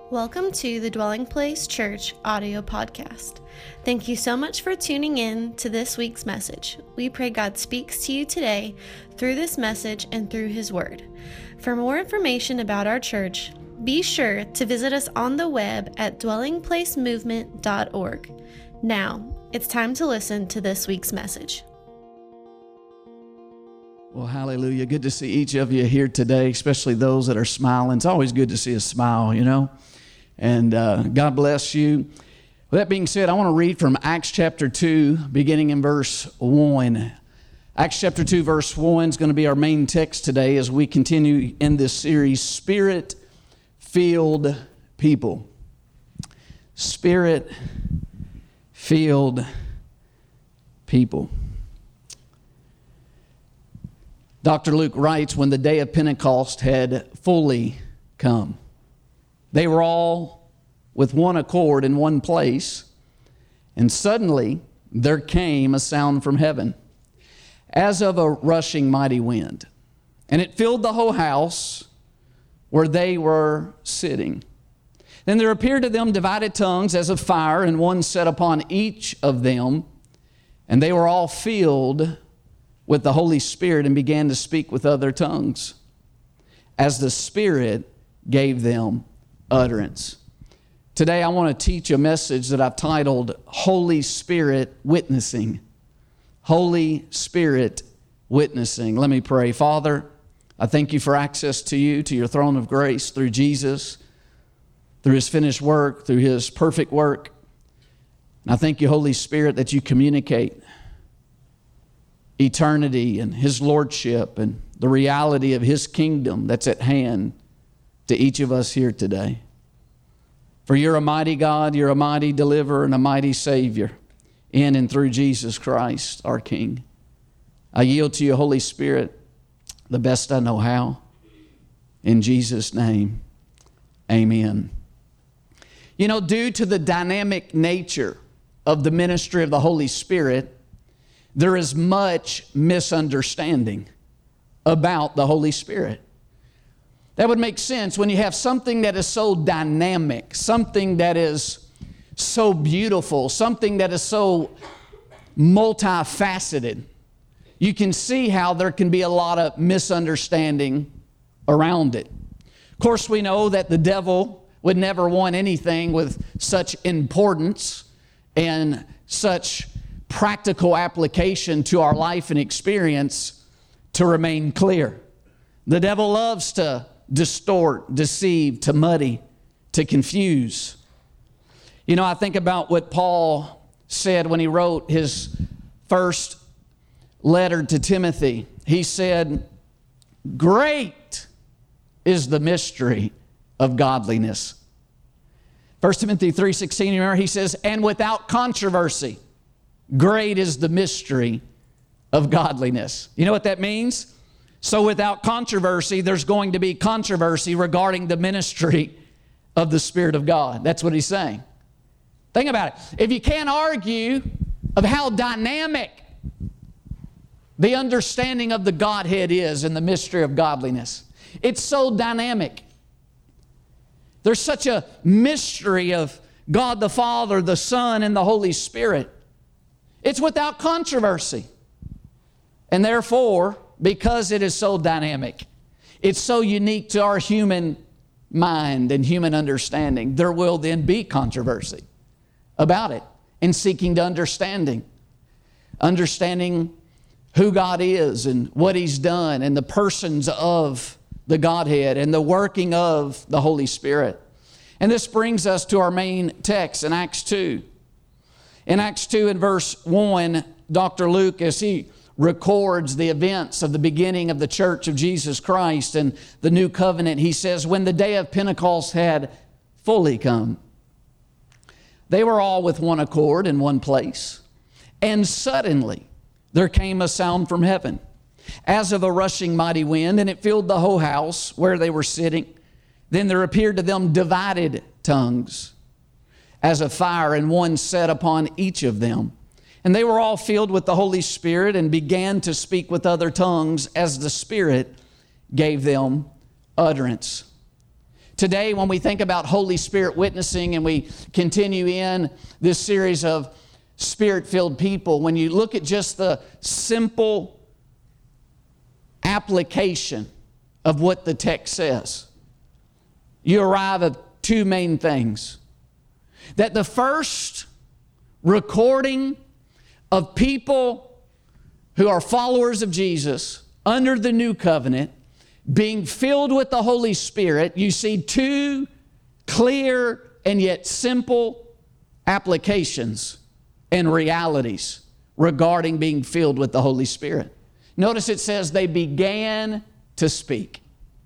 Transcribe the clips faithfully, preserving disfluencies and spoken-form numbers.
Welcome to the Dwelling Place Church audio podcast. Thank you so much for tuning in to this week's message. We pray God speaks to you today through this message and through His Word. For more information about our church, be sure to visit us on the web at dwelling place movement dot org. Now, it's time to listen to this week's message. Well, hallelujah. Good to see each of you here today, especially those that are smiling. It's always good to see a smile, you know. And uh, God bless you. With that being said, I want to read from Acts chapter two, beginning in verse one. Acts chapter two, verse one is going to be our main text today as we continue in this series, Spirit-Filled People. Spirit-Filled People. Doctor Luke writes, when the day of Pentecost had fully come, they were all with one accord in one place, and suddenly there came a sound from heaven, as of a rushing mighty wind, and it filled the whole house where they were sitting. Then there appeared to them divided tongues as of fire, and one sat upon each of them, and they were all filled with the Holy Spirit and began to speak with other tongues, as the Spirit gave them utterance. Today I want to teach a message that I've titled Holy Spirit Witnessing. Holy Spirit Witnessing. Let me pray. Father, I thank you for access to you, to your throne of grace through Jesus, through His finished work, through His perfect work. And I thank you, Holy Spirit, that you communicate eternity and His lordship and the reality of His kingdom that's at hand to each of us here today. For you're a mighty God, you're a mighty deliverer and a mighty Savior in and through Jesus Christ, our King. I yield to you, Holy Spirit, the best I know how. In Jesus' name, amen. You know, due to the dynamic nature of the ministry of the Holy Spirit, there is much misunderstanding about the Holy Spirit. That would make sense when you have something that is so dynamic, something that is so beautiful, something that is so multifaceted. You can see how there can be a lot of misunderstanding around it. Of course, we know that the devil would never want anything with such importance and such practical application to our life and experience to remain clear. The devil loves to distort, deceive, to muddy, to confuse. You know, I think about what Paul said when he wrote his first letter to Timothy. He said, "Great is the mystery of godliness." First Timothy three sixteen, remember, he says, "And without controversy, great is the mystery of godliness." You know what that means? So without controversy, there's going to be controversy regarding the ministry of the Spirit of God. That's what he's saying. Think about it. If you can't argue of how dynamic the understanding of the Godhead is in the mystery of godliness, it's so dynamic. There's such a mystery of God the Father, the Son, and the Holy Spirit. It's without controversy. And therefore, because it is so dynamic, it's so unique to our human mind and human understanding, there will then be controversy about it in seeking to understanding. Understanding who God is and what He's done and the persons of the Godhead and the working of the Holy Spirit. And this brings us to our main text in Acts two. In Acts two and verse one, Doctor Luke, as he records the events of the beginning of the Church of Jesus Christ and the new covenant, he says, when the day of Pentecost had fully come, they were all with one accord in one place. And suddenly there came a sound from heaven, as of a rushing mighty wind, and it filled the whole house where they were sitting. Then there appeared to them divided tongues, as of fire, and one sat upon each of them. And they were all filled with the Holy Spirit and began to speak with other tongues as the Spirit gave them utterance. Today, when we think about Holy Spirit witnessing and we continue in this series of Spirit-filled people, when you look at just the simple application of what the text says, you arrive at two main things. That the first recording of people who are followers of Jesus under the new covenant being filled with the Holy Spirit, you see two clear and yet simple applications and realities regarding being filled with the Holy Spirit. Notice it says they began to speak.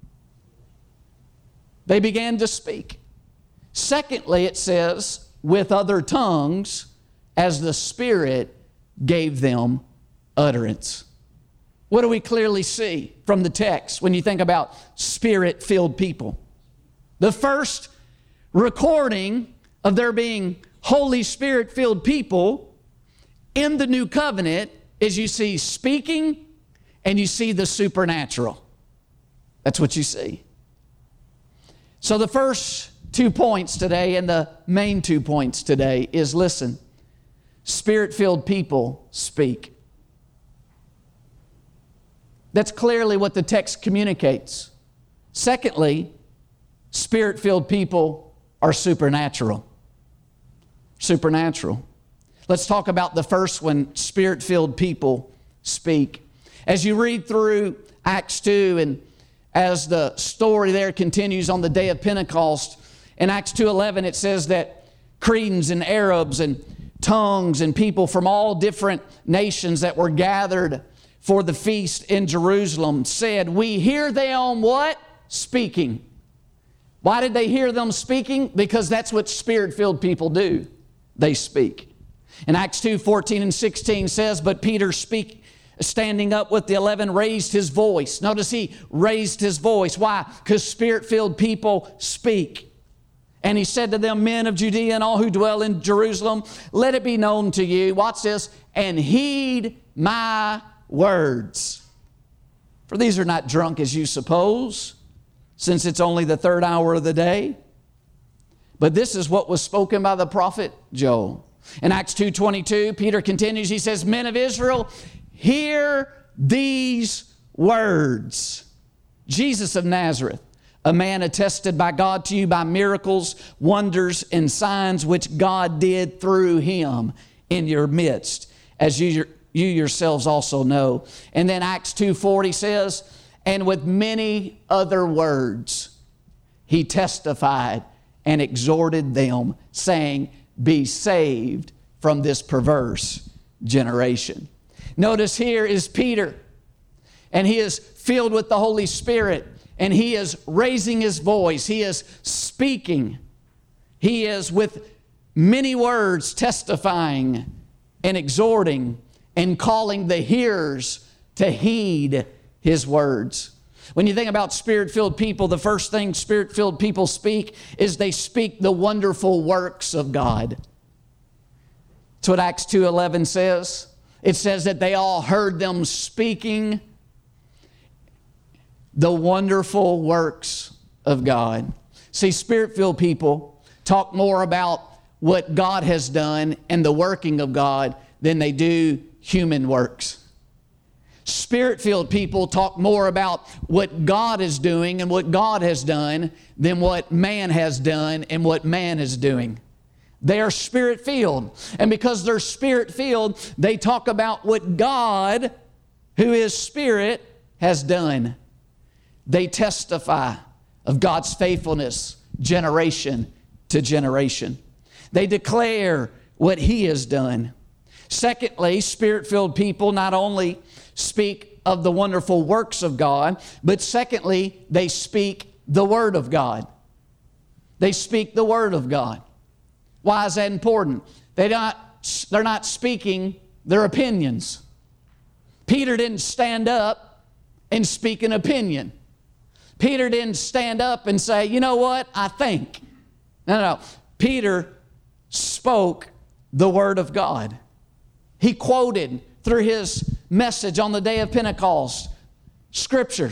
They began to speak. Secondly, it says, with other tongues, as the Spirit gave them utterance. What do we clearly see from the text when you think about Spirit-filled people? The first recording of there being Holy Spirit-filled people in the new covenant is you see speaking and you see the supernatural. That's what you see. So the first two points today and the main two points today is, listen, Spirit-filled people speak. That's clearly what the text communicates. Secondly, Spirit-filled people are supernatural. Supernatural. Let's talk about the first one, Spirit-filled people speak. As you read through Acts two, and as the story there continues on the day of Pentecost, in Acts two eleven it says that Cretans and Arabs and tongues and people from all different nations that were gathered for the feast in Jerusalem said, we hear them what? Speaking. Why did they hear them speaking? Because that's what Spirit-filled people do. They speak. In Acts two fourteen and sixteen says, but Peter speak, standing up with the eleven, raised his voice. Notice he raised his voice. Why? Because Spirit-filled people speak. And he said to them, men of Judea and all who dwell in Jerusalem, let it be known to you, watch this, and heed my words. For these are not drunk as you suppose, since it's only the third hour of the day. But this is what was spoken by the prophet Joel. In Acts two twenty-two, Peter continues, he says, men of Israel, hear these words. Jesus of Nazareth, a man attested by God to you by miracles, wonders, and signs which God did through him in your midst, as you, you yourselves also know. And then Acts two forty says, and with many other words he testified and exhorted them, saying, be saved from this perverse generation. Notice here is Peter, and he is filled with the Holy Spirit, and he is raising his voice. He is speaking. He is with many words testifying and exhorting and calling the hearers to heed his words. When you think about Spirit-filled people, the first thing Spirit-filled people speak is they speak the wonderful works of God. That's what Acts two eleven says. It says that they all heard them speaking the wonderful works of God. See, Spirit-filled people talk more about what God has done and the working of God than they do human works. Spirit-filled people talk more about what God is doing and what God has done than what man has done and what man is doing. They are Spirit-filled. And because they're Spirit-filled, they talk about what God, who is Spirit, has done. They testify of God's faithfulness generation to generation. They declare what He has done. Secondly, Spirit-filled people not only speak of the wonderful works of God, but secondly, they speak the Word of God. They speak the Word of God. Why is that important? They not, they're not speaking their opinions. Peter didn't stand up and speak an opinion. Peter didn't stand up and say, you know what, I think. No, no, no. Peter spoke the Word of God. He quoted through his message on the day of Pentecost scriptures.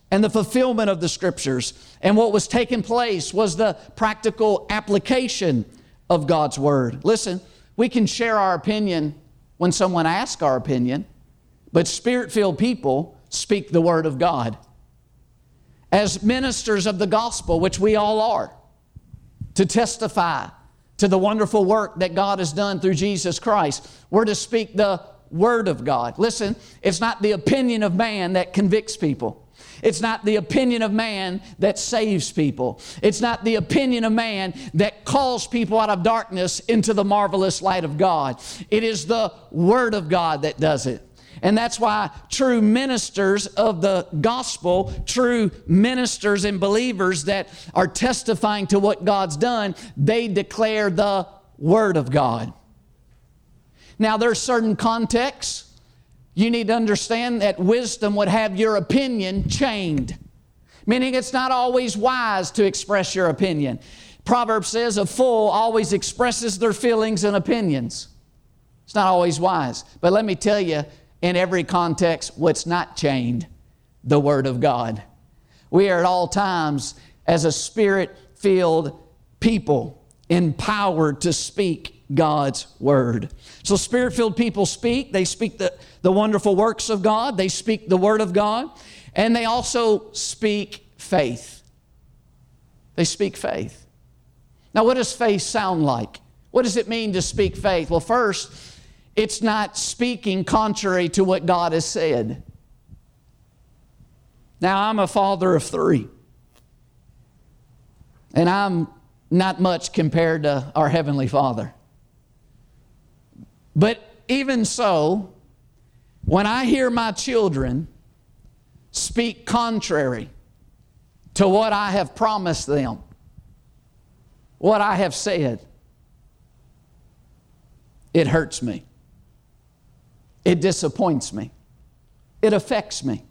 and the fulfillment of the Scriptures. And what was taking place was the practical application of God's Word. Listen, we can share our opinion when someone asks our opinion, but Spirit-filled people speak the Word of God. As ministers of the gospel, which we all are, to testify to the wonderful work that God has done through Jesus Christ, we're to speak the Word of God. Listen, it's not the opinion of man that convicts people. It's not the opinion of man that saves people. It's not the opinion of man that calls people out of darkness into the marvelous light of God. It is the Word of God that does it. And that's why true ministers of the gospel, true ministers and believers that are testifying to what God's done, they declare the Word of God. Now, there are certain contexts. You need to understand that wisdom would have your opinion chained, meaning it's not always wise to express your opinion. Proverbs says a fool always expresses their feelings and opinions. It's not always wise. But let me tell you, in every context, what's not chained? The Word of God. We are at all times, as a Spirit-filled people, empowered to speak God's Word. So Spirit-filled people speak. They speak the, the wonderful works of God. They speak the Word of God. And they also speak faith. They speak faith. Now, what does faith sound like? What does it mean to speak faith? Well, first, it's not speaking contrary to what God has said. Now, I'm a father of three. And I'm not much compared to our Heavenly Father. But even so, when I hear my children speak contrary to what I have promised them, what I have said, it hurts me. It disappoints me. It affects me.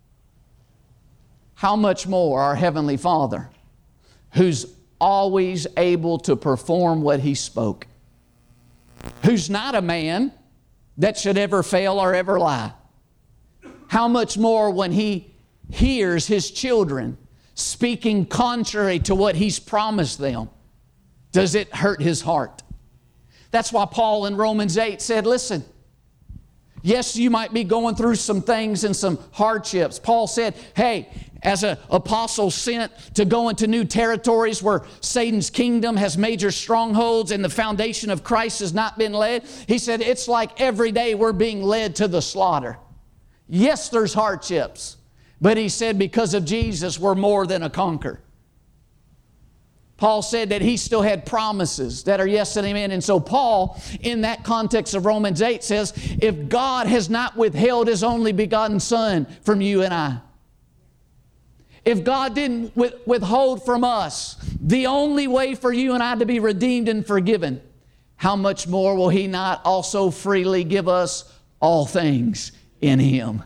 How much more our Heavenly Father, who's always able to perform what He spoke, who's not a man that should ever fail or ever lie. How much more when He hears His children speaking contrary to what He's promised them, does it hurt His heart? That's why Paul in Romans eight said, listen, yes, you might be going through some things and some hardships. Paul said, hey, as an apostle sent to go into new territories where Satan's kingdom has major strongholds and the foundation of Christ has not been led, he said, it's like every day we're being led to the slaughter. Yes, there's hardships, but he said because of Jesus, we're more than a conqueror. Paul said that he still had promises that are yes and amen. And so Paul, in that context of Romans eight, says, if God has not withheld His only begotten Son from you and I, if God didn't withhold from us the only way for you and I to be redeemed and forgiven, how much more will He not also freely give us all things in Him?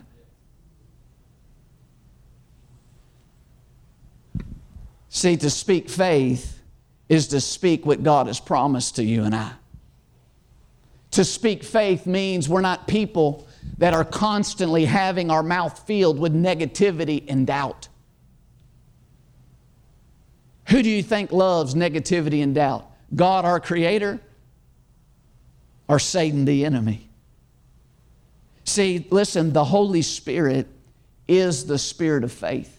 See, to speak faith is to speak what God has promised to you and I. To speak faith means we're not people that are constantly having our mouth filled with negativity and doubt. Who do you think loves negativity and doubt? God, our Creator, or Satan, the enemy? See, listen, the Holy Spirit is the Spirit of faith.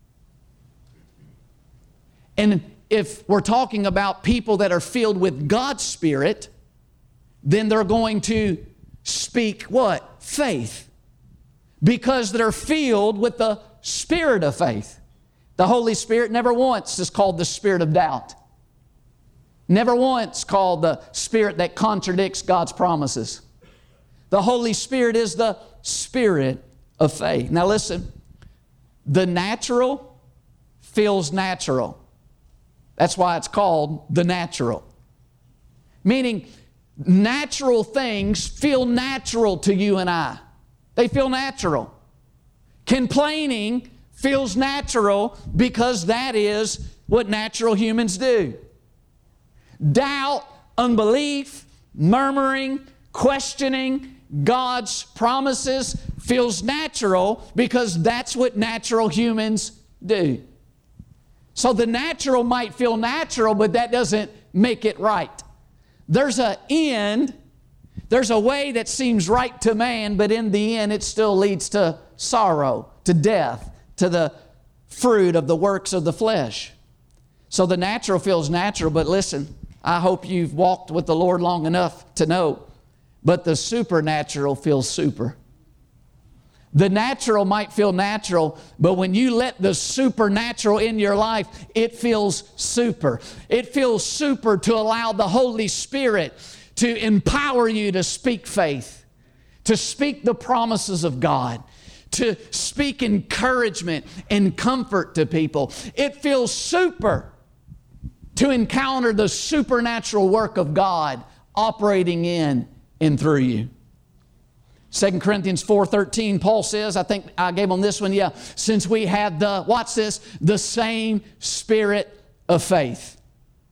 And if we're talking about people that are filled with God's Spirit, then they're going to speak what? Faith. Because they're filled with the Spirit of faith. The Holy Spirit never once is called the spirit of doubt. Never once called the spirit that contradicts God's promises. The Holy Spirit is the Spirit of faith. Now listen, the natural feels natural. That's why it's called the natural. Meaning, natural things feel natural to you and I. They feel natural. Complaining feels natural because that is what natural humans do. Doubt, unbelief, murmuring, questioning God's promises feels natural because that's what natural humans do. So the natural might feel natural, but that doesn't make it right. There's an end, there's a way that seems right to man, but in the end it still leads to sorrow, to death, to the fruit of the works of the flesh. So the natural feels natural, but listen, I hope you've walked with the Lord long enough to know, but the supernatural feels super. The natural might feel natural, but when you let the supernatural in your life, it feels super. It feels super to allow the Holy Spirit to empower you to speak faith, to speak the promises of God, to speak encouragement and comfort to people. It feels super to encounter the supernatural work of God operating in and through you. Second Corinthians four thirteen, Paul says, I think I gave on this one, yeah, since we have the, watch this, the same spirit of faith.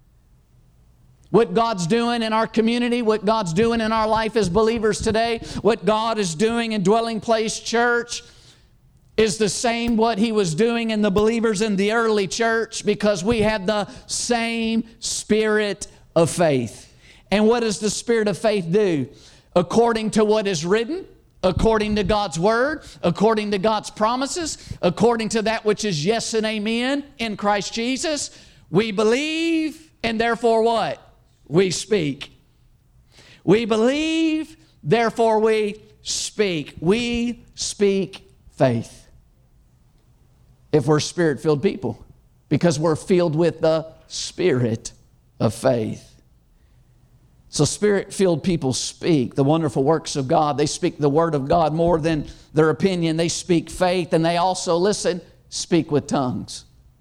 What God's doing in our community, what God's doing in our life as believers today, what God is doing in Dwelling Place Church is the same what He was doing in the believers in the early church, because we have the same spirit of faith. And what does the spirit of faith do? According to what is written, according to God's Word, according to God's promises, according to that which is yes and amen in Christ Jesus, we believe, and therefore what? We speak. We believe, therefore we speak. We speak faith. If we're Spirit-filled people, because we're filled with the Spirit of faith. So Spirit-filled people speak the wonderful works of God. They speak the Word of God more than their opinion. They speak faith, and they also, listen, speak with tongues.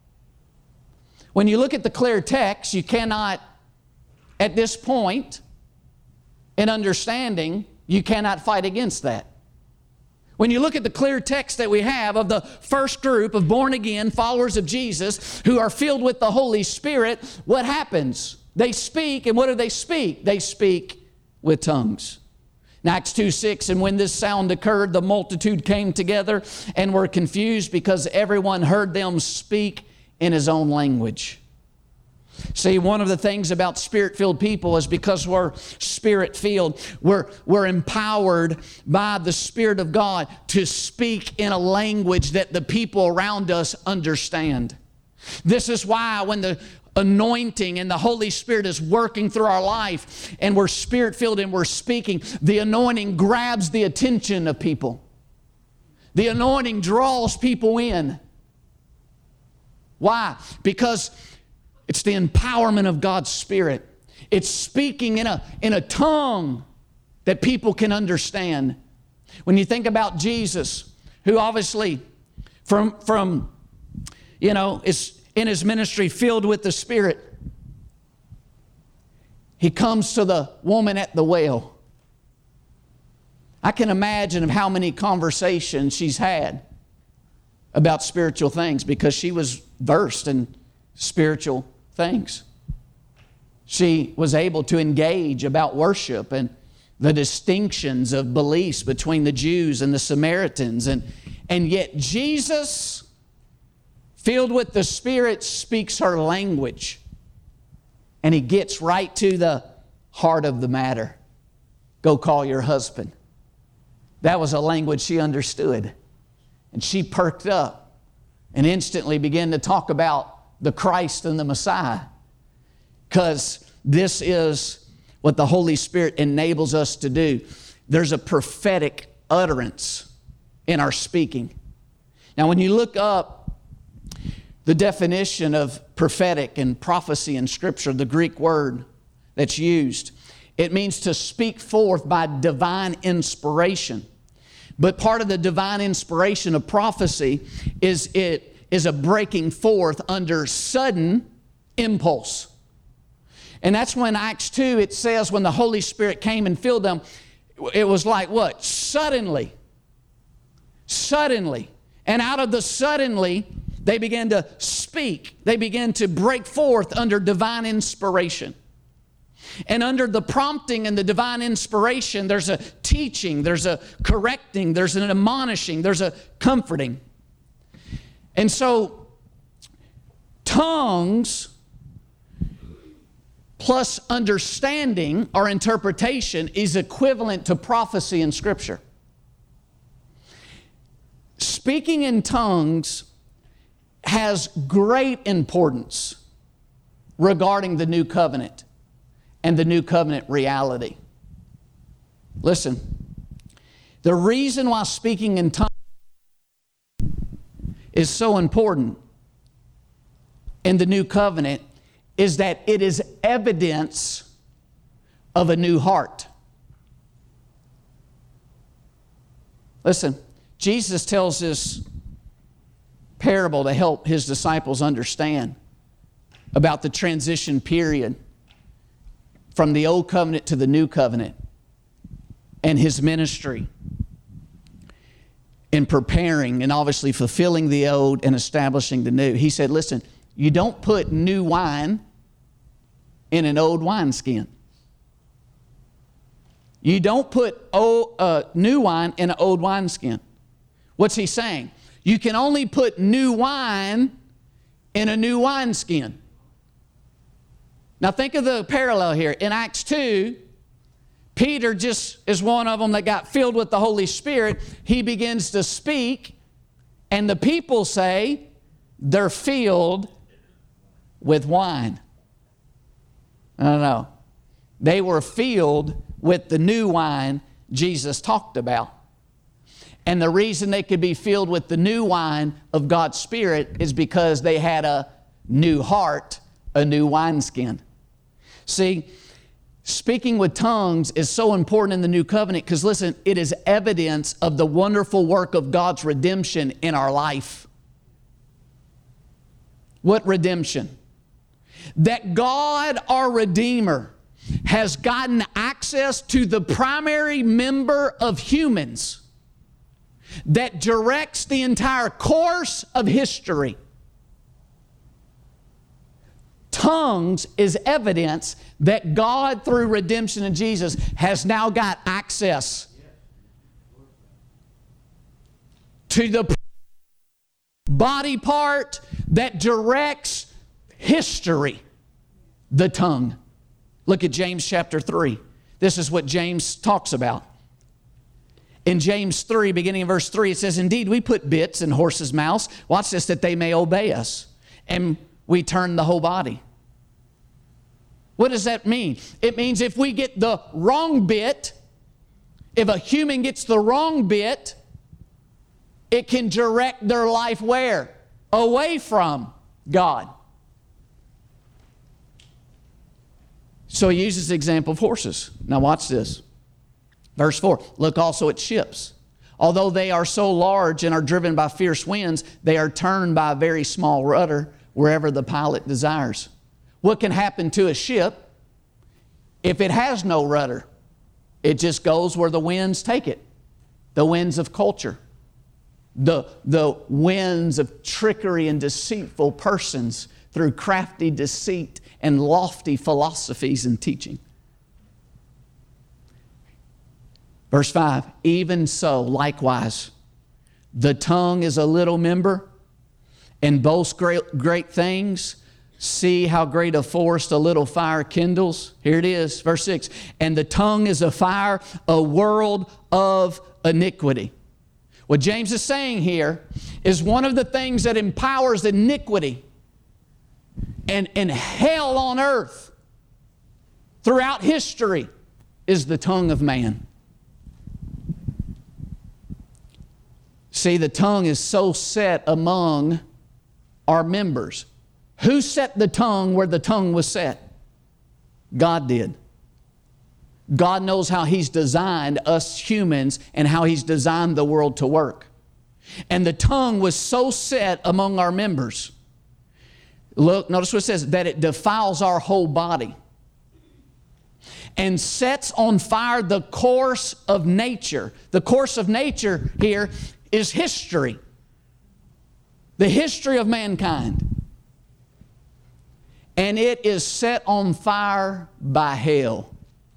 When you look at the clear text, you cannot, at this point in understanding, you cannot fight against that. When you look at the clear text that we have of the first group of born-again followers of Jesus who are filled with the Holy Spirit, what happens? They speak, and what do they speak? They speak with tongues. In Acts two six, and when this sound occurred, the multitude came together and were confused because everyone heard them speak in his own language. See, one of the things about Spirit-filled people is because we're Spirit-filled, we're, we're empowered by the Spirit of God to speak in a language that the people around us understand. This is why when the anointing and the Holy Spirit is working through our life and we're Spirit-filled and we're speaking, the anointing grabs the attention of people. The anointing draws people in. Why? Because it's the empowerment of God's Spirit. It's speaking in a, in a tongue that people can understand. When you think about Jesus, who obviously from, from you know, is in His ministry filled with the Spirit, He comes to the woman at the well. I can imagine of how many conversations she's had about spiritual things because she was versed in spiritual things. She was able to engage about worship and the distinctions of beliefs between the Jews and the Samaritans. And, and yet Jesus, filled with the Spirit, speaks her language. And He gets right to the heart of the matter. Go call your husband. That was a language she understood. And she perked up and instantly began to talk about the Christ and the Messiah. Because this is what the Holy Spirit enables us to do. There's a prophetic utterance in our speaking. Now, when you look up the definition of prophetic and prophecy in Scripture, the Greek word that's used, it means to speak forth by divine inspiration. But part of the divine inspiration of prophecy is it is a breaking forth under sudden impulse. And that's when Acts two, it says when the Holy Spirit came and filled them, it was like what? Suddenly. Suddenly. And out of the suddenly, they began to speak. They began to break forth under divine inspiration. And under the prompting and the divine inspiration, there's a teaching, there's a correcting, there's an admonishing, there's a comforting. And so, tongues plus understanding or interpretation is equivalent to prophecy in Scripture. Speaking in tongues has great importance regarding the new covenant and the new covenant reality. Listen, the reason why speaking in tongues is so important in the new covenant is that it is evidence of a new heart. Listen, Jesus tells this parable to help His disciples understand about the transition period from the old covenant to the new covenant and His ministry in preparing and obviously fulfilling the old and establishing the new. He said, listen, you don't put new wine in an old wineskin. You don't put old, uh, new wine in an old wineskin. What's He saying? You can only put new wine in a new wineskin. Now think of the parallel here. In Acts two, Peter just is one of them that got filled with the Holy Spirit. He begins to speak, and the people say they're filled with wine. I don't know. They were filled with the new wine Jesus talked about. And the reason they could be filled with the new wine of God's Spirit is because they had a new heart, a new wineskin. See, speaking with tongues is so important in the new covenant because, listen, it is evidence of the wonderful work of God's redemption in our life. What redemption? That God, our Redeemer, has gotten access to the primary member of humans that directs the entire course of history. Tongues is evidence that God, through redemption in Jesus, has now got access to the body part that directs history, the tongue. Look at James chapter three. This is what James talks about. In James three, beginning in verse three, it says, indeed, we put bits in horses' mouths, watch this, that they may obey us. And we turn the whole body. What does that mean? It means if we get the wrong bit, if a human gets the wrong bit, it can direct their life where? Away from God. So he uses the example of horses. Now watch this. Verse four, look also at ships. Although they are so large and are driven by fierce winds, they are turned by a very small rudder wherever the pilot desires. What can happen to a ship if it has no rudder? It just goes where the winds take it. The winds of culture. The, the winds of trickery and deceitful persons through crafty deceit and lofty philosophies and teaching. Verse five, even so, likewise, the tongue is a little member and boasts great, great things. See how great a forest a little fire kindles. Here it is, verse six. And the tongue is a fire, a world of iniquity. What James is saying here is one of the things that empowers iniquity and, and hell on earth throughout history is the tongue of man. See, the tongue is so set among our members. Who set the tongue where the tongue was set? God did. God knows how He's designed us humans and how He's designed the world to work. And the tongue was so set among our members. Look, notice what it says, that it defiles our whole body and sets on fire the course of nature. The course of nature here is history. The history of mankind. and it is set on fire by hell.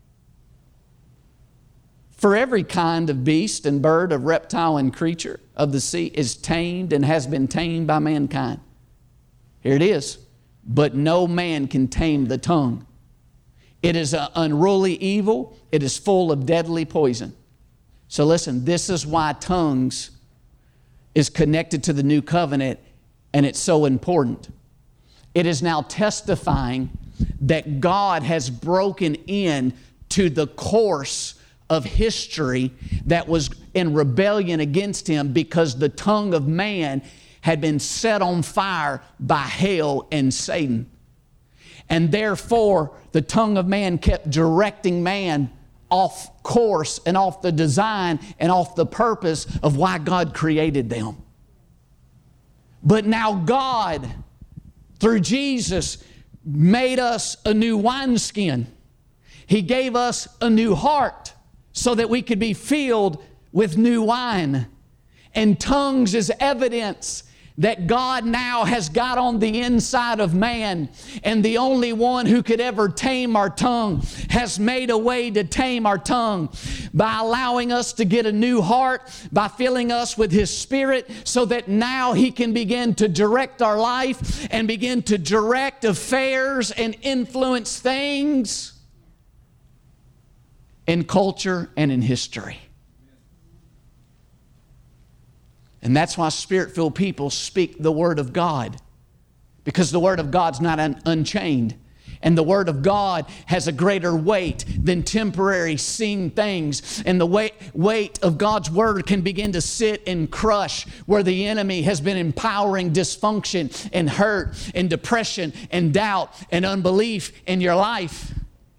For every kind of beast and bird, of reptile and creature of the sea is tamed and has been tamed by mankind. Here it is. But no man can tame the tongue. It is an unruly evil. It is full of deadly poison. So listen, this is why tongues is connected to the new covenant, and it's so important. It is now testifying that God has broken in to the course of history that was in rebellion against Him, because the tongue of man had been set on fire by hell and Satan. And therefore, the tongue of man kept directing man off course and off the design and off the purpose of why God created them. But now God, through Jesus, made us a new wineskin. He gave us a new heart so that we could be filled with new wine. And tongues is evidence that God now has got on the inside of man, and the only one who could ever tame our tongue has made a way to tame our tongue by allowing us to get a new heart, by filling us with His Spirit, so that now He can begin to direct our life and begin to direct affairs and influence things in culture and in history. And that's why Spirit-filled people speak the Word of God, because the Word of God's not un- unchained. And the Word of God has a greater weight than temporary seen things. And the weight, weight of God's Word can begin to sit and crush where the enemy has been empowering dysfunction and hurt and depression and doubt and unbelief in your life.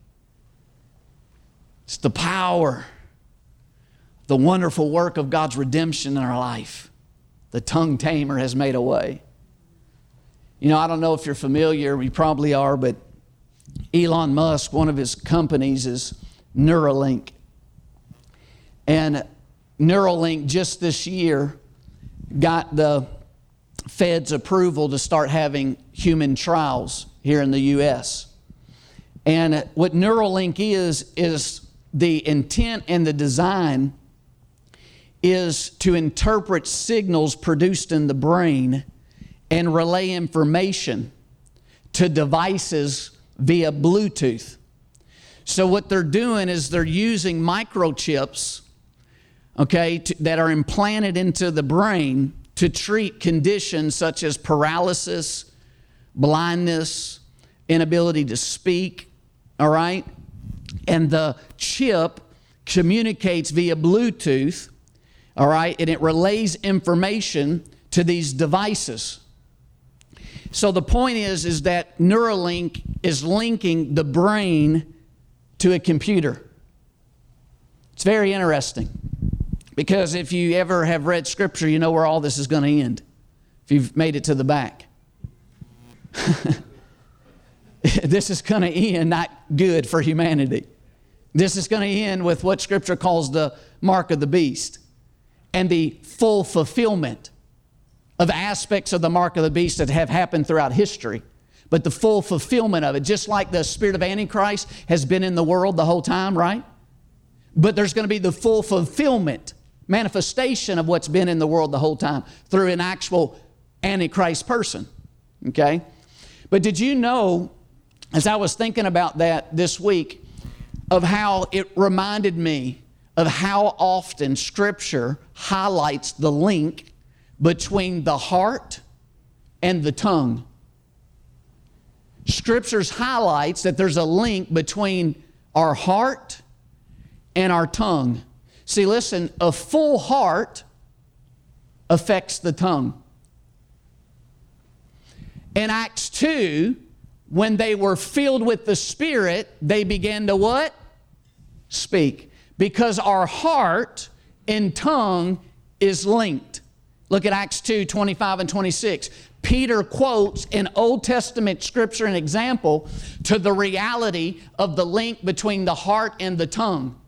It's the power, the wonderful work of God's redemption in our life. The tongue tamer has made a way. You know, I don't know if you're familiar, you probably are, but Elon Musk, one of his companies is Neuralink. And Neuralink just this year got the Fed's approval to start having human trials here in the U S. And what Neuralink is, is the intent and the design is to interpret signals produced in the brain and relay information to devices via Bluetooth. So what they're doing is they're using microchips, okay, to, that are implanted into the brain to treat conditions such as paralysis, blindness, inability to speak, all right? And the chip communicates via Bluetooth, all right, and it relays information to these devices. So the point is, is that Neuralink is linking the brain to a computer. It's very interesting, because if you ever have read Scripture, you know where all this is going to end, if you've made it to the back. This is going to end not good for humanity. This is going to end with what Scripture calls the mark of the beast, and the full fulfillment of aspects of the mark of the beast that have happened throughout history. But the full fulfillment of it, just like the spirit of Antichrist has been in the world the whole time, right? But there's going to be the full fulfillment, manifestation of what's been in the world the whole time through an actual Antichrist person, okay? But did you know, as I was thinking about that this week, of how it reminded me of how often Scripture highlights the link between the heart and the tongue. Scripture highlights that there's a link between our heart and our tongue. See, listen, a full heart affects the tongue. In Acts two, when they were filled with the Spirit, they began to what? Speak. Because our heart and tongue is linked. Look at Acts two, twenty-five and twenty-six. Peter quotes an Old Testament scripture and example to the reality of the link between the heart and the tongue.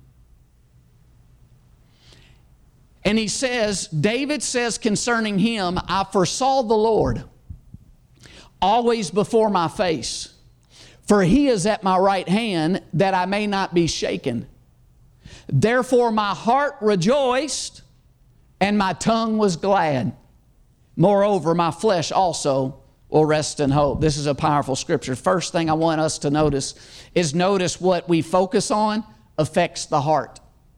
And he says, David says concerning him, I foresaw the Lord always before my face. For he is at my right hand, that I may not be shaken. Therefore my heart rejoiced, and my tongue was glad. Moreover, my flesh also will rest in hope. This is a powerful scripture. First thing I want us to notice is notice what we focus on affects the heart.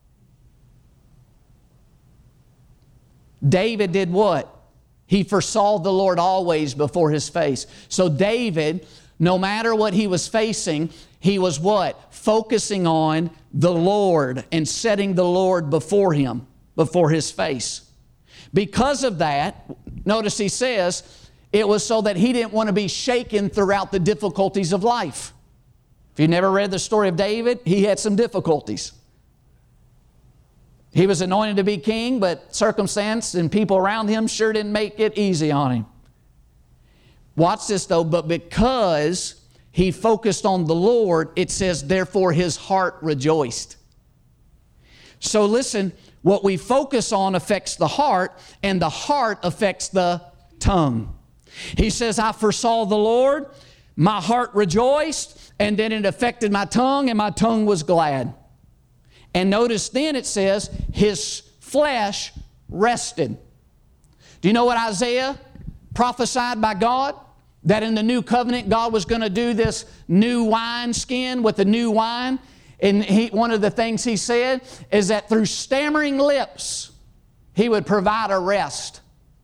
David did what? He foresaw the Lord always before his face. So David, no matter what he was facing, he was what? Focusing on the Lord and setting the Lord before him, before his face. Because of that, notice he says, it was so that he didn't want to be shaken throughout the difficulties of life. If you've never read the story of David, he had some difficulties. He was anointed to be king, but circumstance and people around him sure didn't make it easy on him. Watch this though, but because he focused on the Lord, it says, therefore his heart rejoiced. So listen, what we focus on affects the heart, and the heart affects the tongue. He says, I foresaw the Lord, my heart rejoiced, and then it affected my tongue, and my tongue was glad. And notice then it says, his flesh rested. Do you know what Isaiah prophesied by God? That in the new covenant, God was going to do this new wine skin with the new wine. And he, one of the things he said is that through stammering lips, he would provide a rest.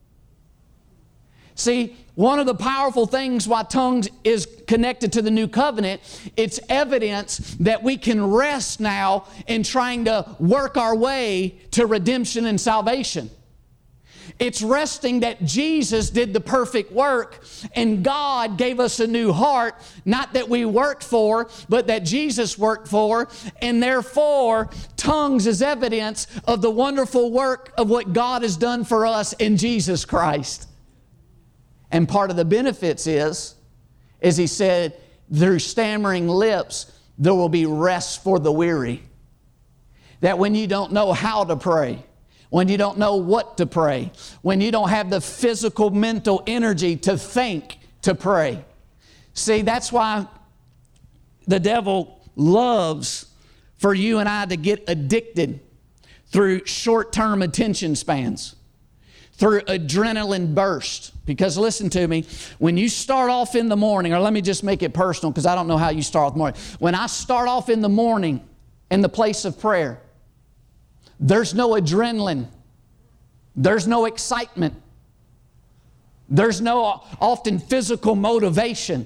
See, one of the powerful things why tongues is connected to the new covenant, it's evidence that we can rest now in trying to work our way to redemption and salvation. It's resting that Jesus did the perfect work and God gave us a new heart, not that we worked for, but that Jesus worked for. And therefore, tongues is evidence of the wonderful work of what God has done for us in Jesus Christ. And part of the benefits is, as he said, through stammering lips, there will be rest for the weary. That when you don't know how to pray, when you don't know what to pray, when you don't have the physical, mental energy to think, to pray. See, that's why the devil loves for you and I to get addicted through short-term attention spans, through adrenaline bursts. Because listen to me, when you start off in the morning, or let me just make it personal because I don't know how you start off the morning. When I start off in the morning in the place of prayer, there's no adrenaline. There's no excitement. There's no often physical motivation.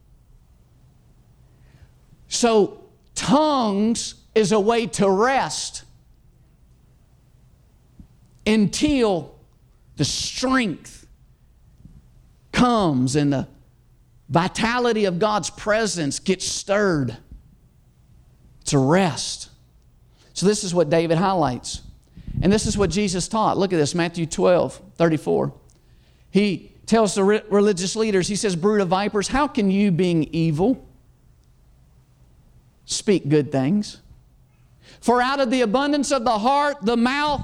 So tongues is a way to rest until the strength comes and the vitality of God's presence gets stirred. It's a rest. So this is what David highlights. And this is what Jesus taught. Look at this, Matthew twelve, thirty-four. He tells the re- religious leaders, he says, brood of vipers, how can you, being evil, speak good things? For out of the abundance of the heart, the mouth.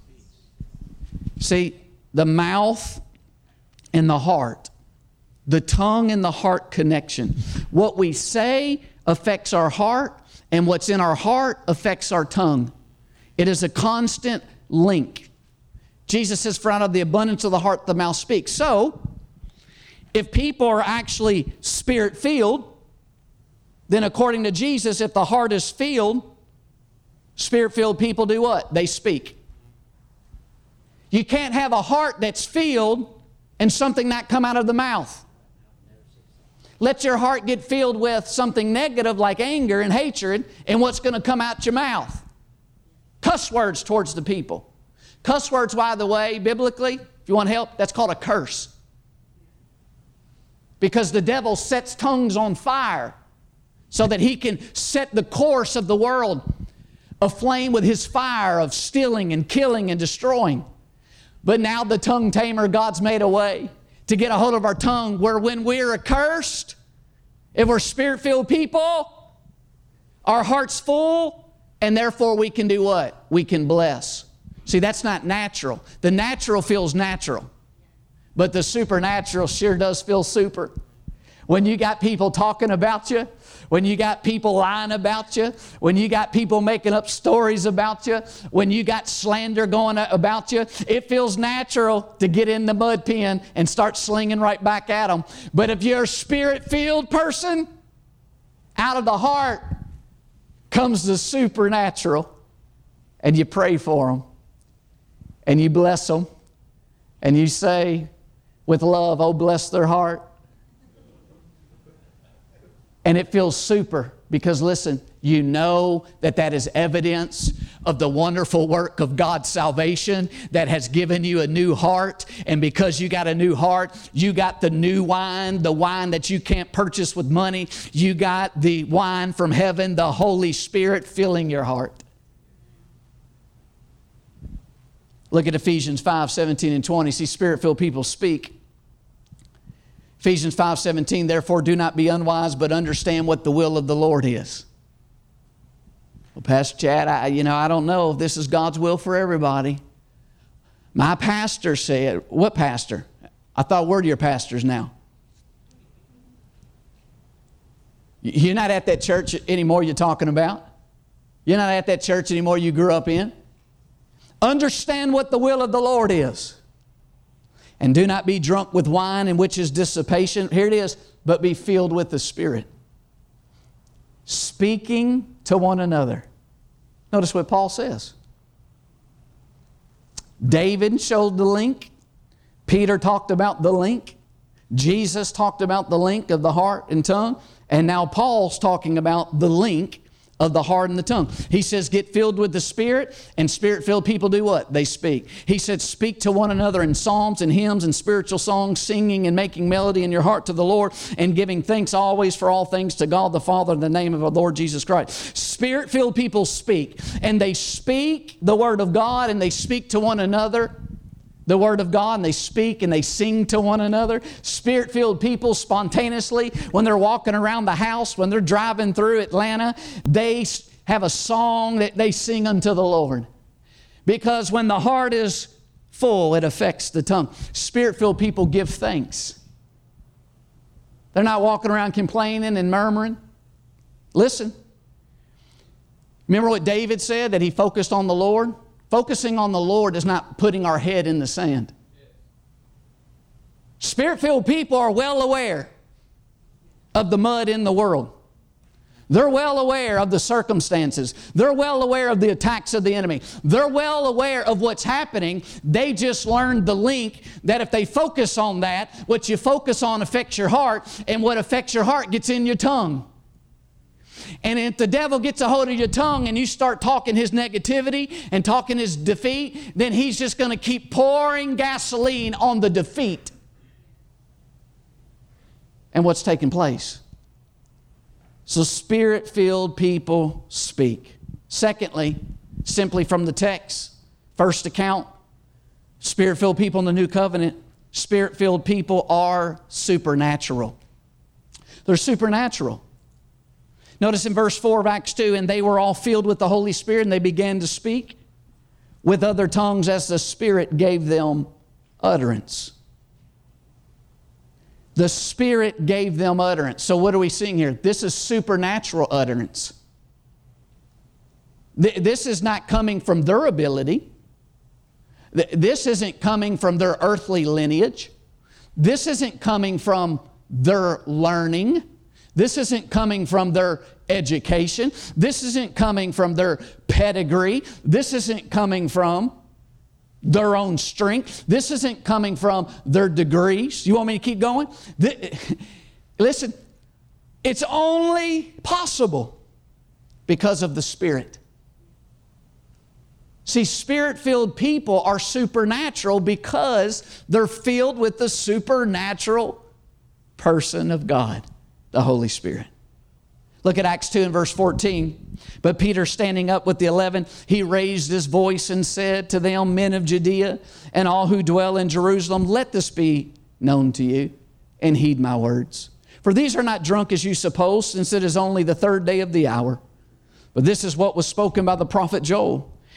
See, the mouth and the heart, the tongue and the heart connection. What we say affects our heart, and what's in our heart affects our tongue. It is a constant link. Jesus says, for out of the abundance of the heart, the mouth speaks. So, if people are actually spirit-filled, then according to Jesus, if the heart is filled, spirit-filled people do what? They speak. You can't have a heart that's filled and something not come out of the mouth. Let your heart get filled with something negative like anger and hatred, and what's going to come out your mouth? Cuss words towards the people. Cuss words, by the way, biblically, if you want help, that's called a curse. Because the devil sets tongues on fire so that he can set the course of the world aflame with his fire of stealing and killing and destroying. But now the tongue tamer, God's made a way to get a hold of our tongue where when we're accursed, if we're spirit-filled people, our heart's full, and therefore we can do what? We can bless. See, that's not natural. The natural feels natural, but the supernatural sure does feel super. when you got people talking about you, when you got people lying about you, when you got people making up stories about you, when you got slander going about you, it feels natural to get in the mud pen and start slinging right back at them. But if you're a Spirit-filled person, out of the heart comes the supernatural, and you pray for them, and you bless them, and you say with love, oh, bless their heart. And it feels super because, listen, you know that that is evidence of the wonderful work of God's salvation that has given you a new heart. And because you got a new heart, you got the new wine, the wine that you can't purchase with money. You got the wine from heaven, the Holy Spirit filling your heart. Look at Ephesians five, seventeen and twenty. See, Spirit-filled people speak. Ephesians five, seventeen, therefore do not be unwise, but understand what the will of the Lord is. Well, Pastor Chad, I, you know, I don't know if this is God's will for everybody. My pastor said, what pastor? I thought we're your pastors now. You're not at that church anymore you're talking about. You're not at that church anymore you grew up in. Understand what the will of the Lord is. And do not be drunk with wine, in which is dissipation. Here it is, but be filled with the Spirit, speaking to one another. Notice what Paul says. David showed the link. Peter talked about the link. Jesus talked about the link of the heart and tongue. And now Paul's talking about the link of the heart and the tongue. He says, get filled with the Spirit, and Spirit-filled people do what? They speak. He said, speak to one another in psalms and hymns and spiritual songs, singing and making melody in your heart to the Lord, and giving thanks always for all things to God the Father in the name of our Lord Jesus Christ. Spirit-filled people speak, and they speak the Word of God, and they speak to one another the Word of God, and they speak and they sing to one another. Spirit-filled people spontaneously, when they're walking around the house, when they're driving through Atlanta, they have a song that they sing unto the Lord. Because when the heart is full, it affects the tongue. Spirit-filled people give thanks. They're not walking around complaining and murmuring. Listen. Remember what David said, that he focused on the Lord? Focusing on the Lord is not putting our head in the sand. Spirit-filled people are well aware of the mud in the world. They're well aware of the circumstances. They're well aware of the attacks of the enemy. They're well aware of what's happening. They just learned the link that if they focus on that, what you focus on affects your heart, and what affects your heart gets in your tongue. And if the devil gets a hold of your tongue and you start talking his negativity and talking his defeat, then he's just going to keep pouring gasoline on the defeat. And what's taking place? So Spirit-filled people speak. Secondly, simply from the text, first account, Spirit-filled people in the new covenant, Spirit-filled people are supernatural. They're supernatural. Notice in verse four of Acts two, and they were all filled with the Holy Spirit, and they began to speak with other tongues as the Spirit gave them utterance. The Spirit gave them utterance. So what are we seeing here? This is supernatural utterance. This is not coming from their ability. This isn't coming from their earthly lineage. This isn't coming from their learning. This isn't coming from their education. This isn't coming from their pedigree. This isn't coming from their own strength. This isn't coming from their degrees. You want me to keep going? Listen, it's only possible because of the Spirit. See, Spirit-filled people are supernatural because they're filled with the supernatural person of God, the Holy Spirit. Look at Acts two and verse fourteen. But Peter, standing up with the eleven, he raised his voice and said to them, men of Judea and all who dwell in Jerusalem, let this be known to you, and heed my words. For these are not drunk as you suppose, since it is only the third day of the hour. But this is what was spoken by the prophet Joel.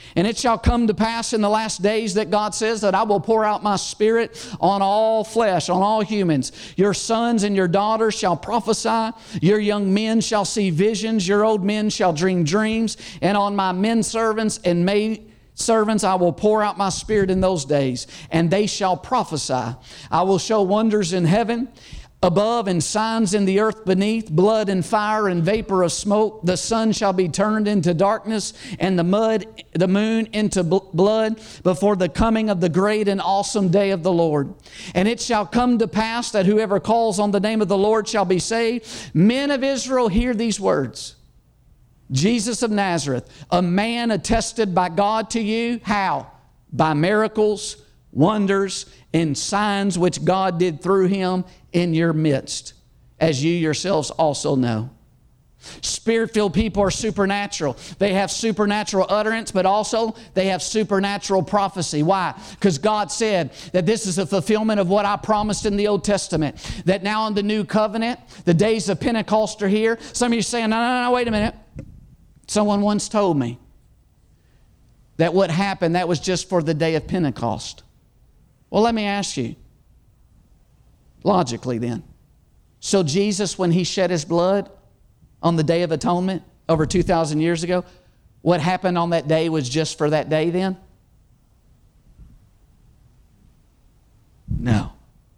And it shall come to pass in the last days that God says that I will pour out my Spirit on all flesh, on all humans. Your sons and your daughters shall prophesy. Your young men shall see visions. Your old men shall dream dreams. And on my men servants and maid servants I will pour out my Spirit in those days, and they shall prophesy. I will show wonders in heaven above and signs in the earth beneath, blood and fire and vapor of smoke. The sun shall be turned into darkness and the mud, the moon into bl- blood before the coming of the great and awesome day of the Lord. And it shall come to pass that whoever calls on the name of the Lord shall be saved. Men of Israel, hear these words. Jesus of Nazareth, a man attested by God to you. How? By miracles, wonders, and signs which God did through him in your midst, as you yourselves also know. Spirit-filled people are supernatural. They have supernatural utterance, but also they have supernatural prophecy. Why? Because God said that this is a fulfillment of what I promised in the Old Testament, that now in the new covenant, the days of Pentecost are here. Some of you are saying, no, no, no, wait a minute. Someone once told me that what happened, that was just for the day of Pentecost. Well, let me ask you, logically then. So Jesus, when he shed his blood on the Day of Atonement over two thousand years ago, what happened on that day was just for that day then? No.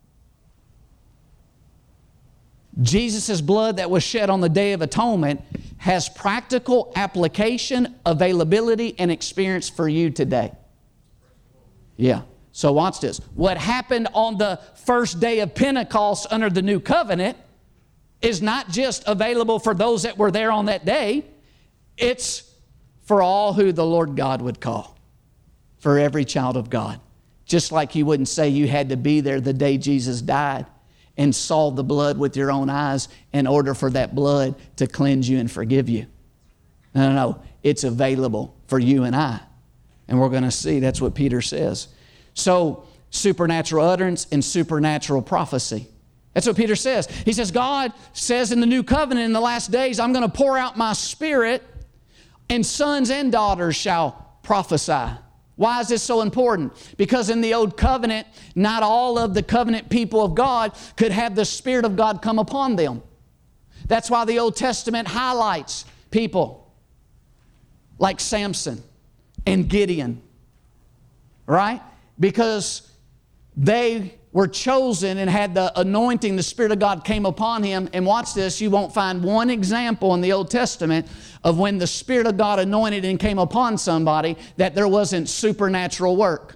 Jesus' blood that was shed on the Day of Atonement has practical application, availability, and experience for you today. Yeah. So watch this. What happened on the first day of Pentecost under the new covenant is not just available for those that were there on that day. It's for all who the Lord God would call. For every child of God. Just like you wouldn't say you had to be there the day Jesus died and saw the blood with your own eyes in order for that blood to cleanse you and forgive you. No, no, no. It's available for you and I. And we're going to see that's what Peter says. So, supernatural utterance and supernatural prophecy. That's what Peter says. He says, God says in the new covenant in the last days, I'm going to pour out my Spirit, and sons and daughters shall prophesy. Why is this so important? Because in the old covenant, not all of the covenant people of God could have the Spirit of God come upon them. That's why the Old Testament highlights people like Samson and Gideon, right? Because they were chosen and had the anointing, the Spirit of God came upon him. And watch this, you won't find one example in the Old Testament of when the Spirit of God anointed and came upon somebody that there wasn't supernatural work.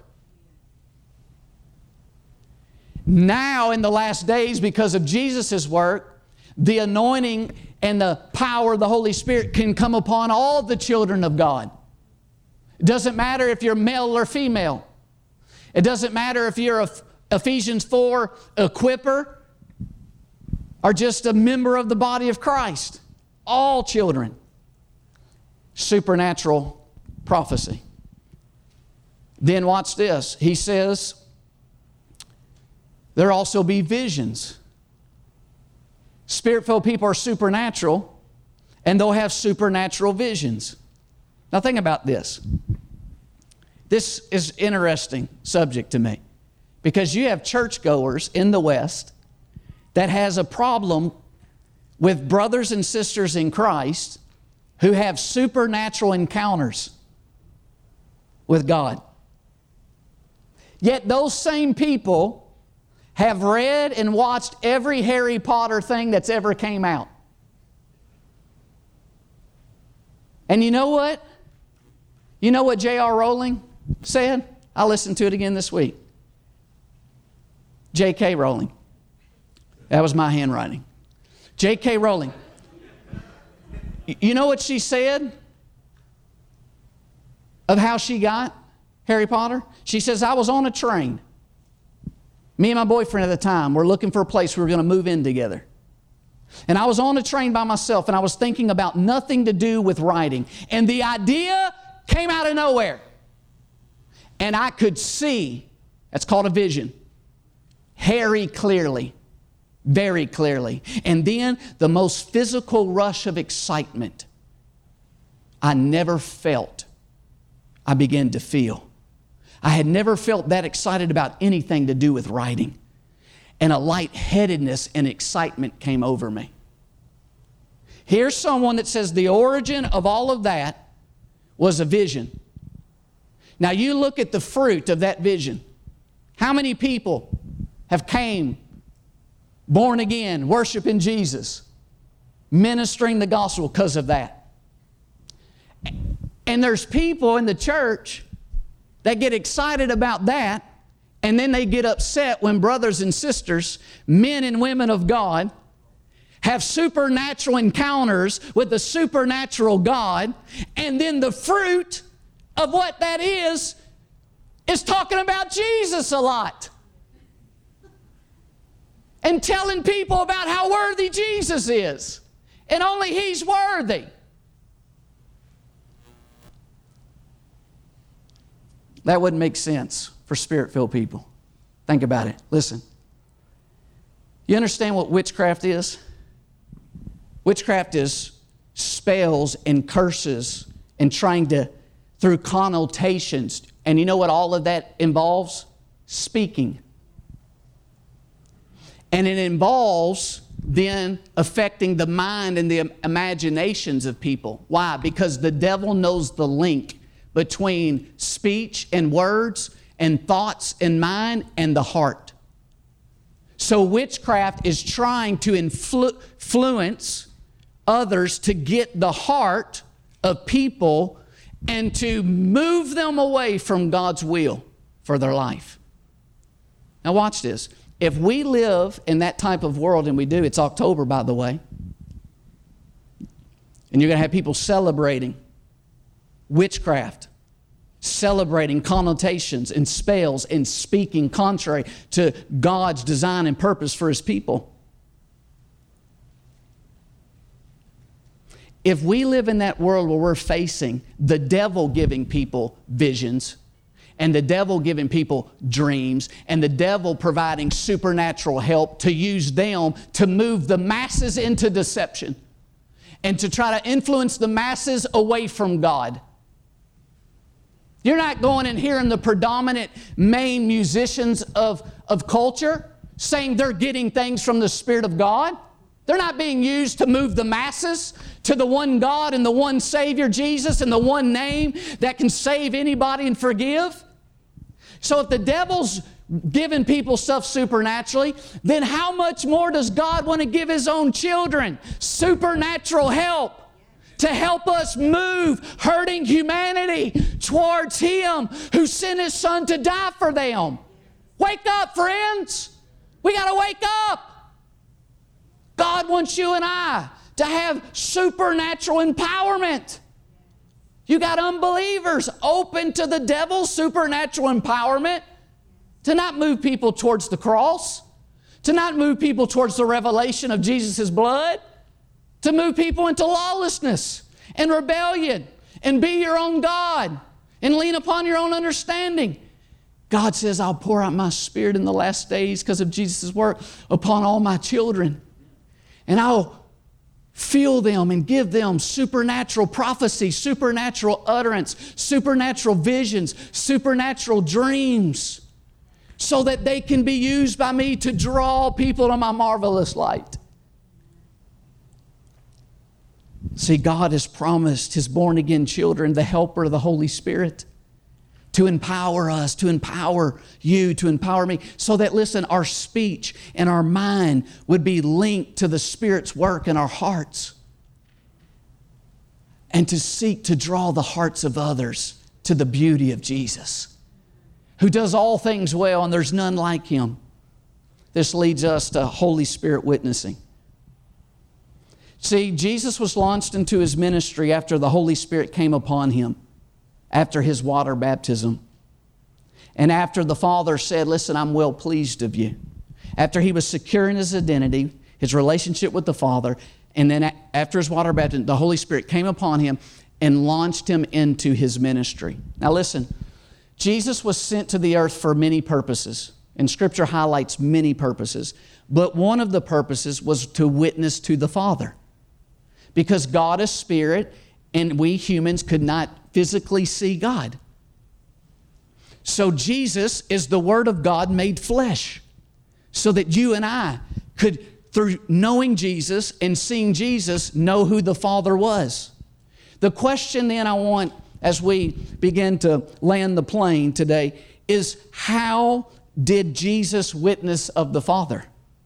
Now in the last days, because of Jesus' work, the anointing and the power of the Holy Spirit can come upon all the children of God. It doesn't matter if you're male or female. It doesn't matter if you're a Ephesians four equipper or just a member of the body of Christ. All children. Supernatural prophecy. Then watch this. He says, there also be visions. Spirit-filled people are supernatural, and they'll have supernatural visions. Now think about this. This is an interesting subject to me because you have churchgoers in the West that has a problem with brothers and sisters in Christ who have supernatural encounters with God. Yet those same people have read and watched every Harry Potter thing that's ever came out. And you know what? You know what J R Rowling said? I listened to it again this week. J K Rowling. That was my handwriting. J K Rowling. You know what she said of how she got Harry Potter? She says, I was on a train. Me and my boyfriend at the time were looking for a place we were going to move in together. And I was on a train by myself, and I was thinking about nothing to do with writing. And the idea came out of nowhere. And I could see, that's called a vision, Harry clearly, very clearly. And then the most physical rush of excitement I never felt. I began to feel. I had never felt that excited about anything to do with writing. And a lightheadedness and excitement came over me. Here's someone that says the origin of all of that was a vision. Now you look at the fruit of that vision. How many people have came, born again, worshiping Jesus, ministering the gospel because of that? And there's people in the church that get excited about that, and then they get upset when brothers and sisters, men and women of God, have supernatural encounters with the supernatural God, and then the fruit of what that is is talking about Jesus a lot and telling people about how worthy Jesus is, and only He's worthy. That wouldn't make sense for Spirit-filled people. Think about it. Listen. You understand what witchcraft is? Witchcraft is spells and curses and trying to, through connotations. And you know what all of that involves? Speaking. And it involves then affecting the mind and the imaginations of people. Why? Because the devil knows the link between speech and words and thoughts and mind and the heart. So witchcraft is trying to influ- influence others to get the heart of people and to move them away from God's will for their life. Now watch this. If we live in that type of world, and we do, it's October, by the way, and you're going to have people celebrating witchcraft, celebrating connotations and spells and speaking contrary to God's design and purpose for His people. If we live in that world where we're facing the devil giving people visions, and the devil giving people dreams, and the devil providing supernatural help to use them to move the masses into deception and to try to influence the masses away from God. You're not going and hearing the predominant main musicians of, of culture saying they're getting things from the Spirit of God. They're not being used to move the masses to the one God and the one Savior, Jesus, and the one name that can save anybody and forgive. So if the devil's giving people stuff supernaturally, then how much more does God want to give His own children supernatural help to help us move hurting humanity towards Him who sent His Son to die for them? Wake up, friends. We got to wake up. God wants you and I to have supernatural empowerment. You got unbelievers open to the devil's supernatural empowerment to not move people towards the cross, to not move people towards the revelation of Jesus' blood, to move people into lawlessness and rebellion and be your own God and lean upon your own understanding. God says, I'll pour out my Spirit in the last days because of Jesus' work upon all my children. And I'll fill them and give them supernatural prophecy, supernatural utterance, supernatural visions, supernatural dreams, so that they can be used by me to draw people to my marvelous light. See, God has promised His born-again children the helper of the Holy Spirit to empower us, to empower you, to empower me, so that, listen, our speech and our mind would be linked to the Spirit's work in our hearts, and to seek to draw the hearts of others to the beauty of Jesus, who does all things well, and there's none like Him. This leads us to Holy Spirit witnessing. See, Jesus was launched into His ministry after the Holy Spirit came upon Him, after His water baptism. And after the Father said, listen, I'm well pleased of you. After He was secure in His identity, His relationship with the Father, and then after His water baptism, the Holy Spirit came upon Him and launched Him into His ministry. Now listen, Jesus was sent to the earth for many purposes, and Scripture highlights many purposes. But one of the purposes was to witness to the Father. Because God is Spirit, and we humans could not physically see God. So Jesus is the Word of God made flesh, so that you and I could, through knowing Jesus and seeing Jesus, know who the Father was. The question then I want, as we begin to land the plane today, is how did Jesus witness of the Father?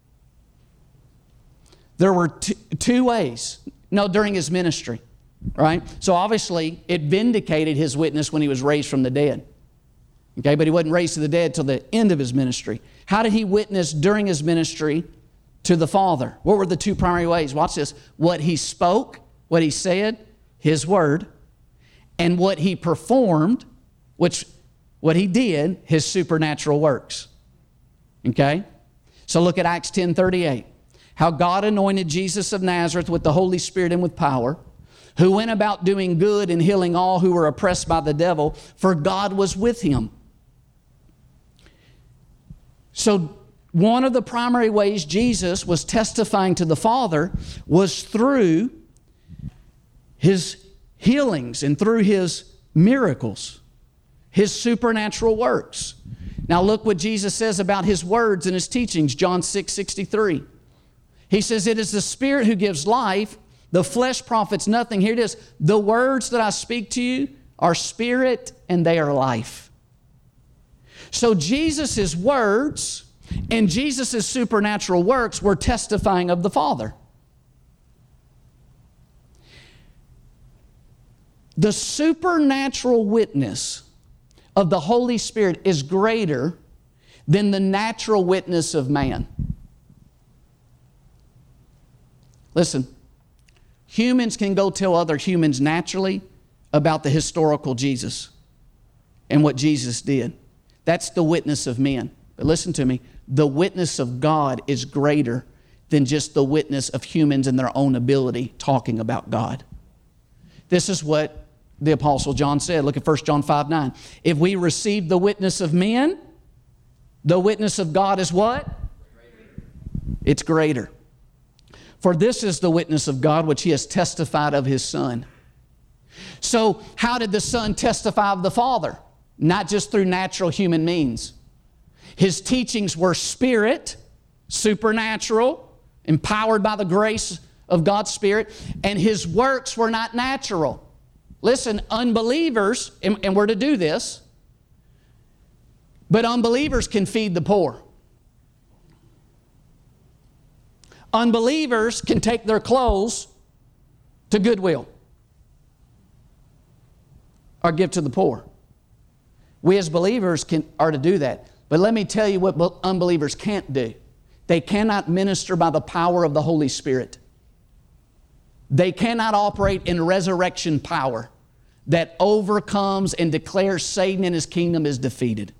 There were two, two ways. No, during His ministry, right? So obviously, it vindicated His witness when He was raised from the dead. Okay, but He wasn't raised to the dead till the end of His ministry. How did He witness during His ministry to the Father? What were the two primary ways? Watch this. What He spoke, what He said, His Word, and what He performed, which what He did, His supernatural works. Okay? So look at Acts ten thirty-eight. How God anointed Jesus of Nazareth with the Holy Spirit and with power, who went about doing good and healing all who were oppressed by the devil, for God was with Him. So one of the primary ways Jesus was testifying to the Father was through His healings and through His miracles, His supernatural works. Now look what Jesus says about His words and His teachings, John six sixty-three. He says, it is the Spirit who gives life, the flesh profits nothing. Here it is, the words that I speak to you are spirit and they are life. So Jesus' words and Jesus' supernatural works were testifying of the Father. The supernatural witness of the Holy Spirit is greater than the natural witness of man. Listen, humans can go tell other humans naturally about the historical Jesus and what Jesus did. That's the witness of men. But listen to me, the witness of God is greater than just the witness of humans and their own ability talking about God. This is what the Apostle John said. Look at First John five nine. If we receive the witness of men, the witness of God is what? Greater. It's greater. For this is the witness of God which He has testified of His Son. So how did the Son testify of the Father? Not just through natural human means. His teachings were spirit, supernatural, empowered by the grace of God's Spirit, and His works were not natural. Listen, unbelievers, and, and we're to do this, but unbelievers can feed the poor. Unbelievers can take their clothes to Goodwill or give to the poor. We as believers can, are to do that. But let me tell you what unbelievers can't do. They cannot minister by the power of the Holy Spirit. They cannot operate in resurrection power that overcomes and declares Satan and his kingdom is defeated.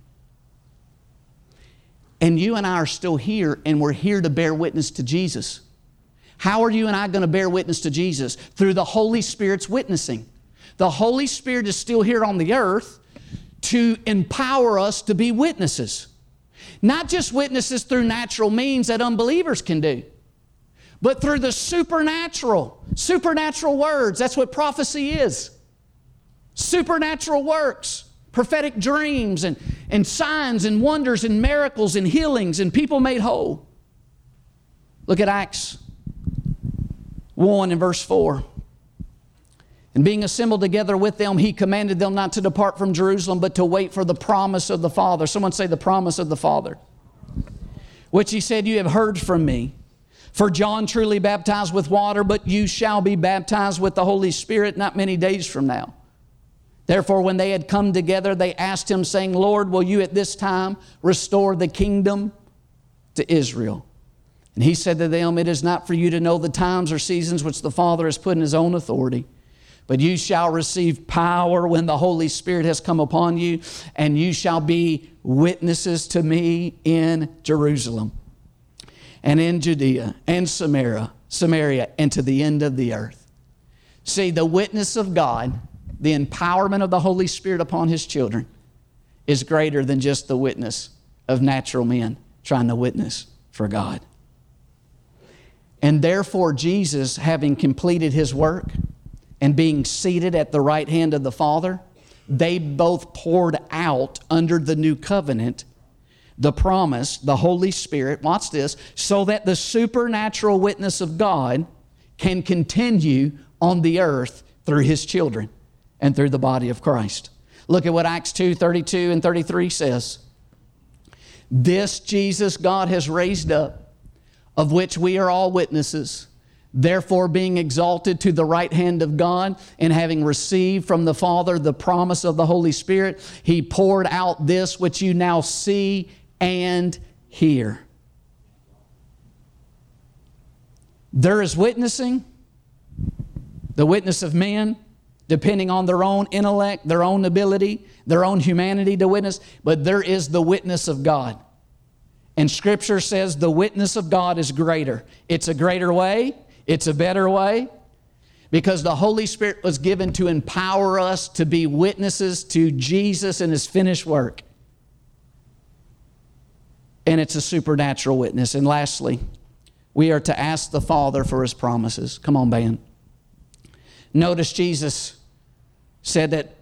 And you and I are still here, and we're here to bear witness to Jesus. How are you and I going to bear witness to Jesus? Through the Holy Spirit's witnessing. The Holy Spirit is still here on the earth to empower us to be witnesses. Not just witnesses through natural means that unbelievers can do, but through the supernatural. Supernatural words. That's what prophecy is. Supernatural works. Prophetic dreams and, and signs and wonders and miracles and healings and people made whole. Look at Acts one and verse four. And being assembled together with them, He commanded them not to depart from Jerusalem, but to wait for the promise of the Father. Someone say the promise of the Father. Which He said, you have heard from me. For John truly baptized with water, but you shall be baptized with the Holy Spirit not many days from now. Therefore, when they had come together, they asked Him, saying, Lord, will you at this time restore the kingdom to Israel? And He said to them, it is not for you to know the times or seasons which the Father has put in His own authority, but you shall receive power when the Holy Spirit has come upon you, and you shall be witnesses to me in Jerusalem and in Judea and Samaria, Samaria, and to the end of the earth. See, the witness of God, the empowerment of the Holy Spirit upon His children, is greater than just the witness of natural men trying to witness for God. And therefore, Jesus, having completed His work and being seated at the right hand of the Father, they both poured out under the new covenant the promise, the Holy Spirit, watch this, so that the supernatural witness of God can continue on the earth through His children and through the body of Christ. Look at what Acts two, thirty-two and thirty-three says. This Jesus God has raised up, of which we are all witnesses. Therefore, being exalted to the right hand of God, and having received from the Father the promise of the Holy Spirit, He poured out this which you now see and hear. There is witnessing, the witness of men, depending on their own intellect, their own ability, their own humanity to witness, but there is the witness of God. And Scripture says the witness of God is greater. It's a greater way. It's a better way, because the Holy Spirit was given to empower us to be witnesses to Jesus and His finished work. And it's a supernatural witness. And lastly, we are to ask the Father for His promises. Come on, band. Notice Jesus said that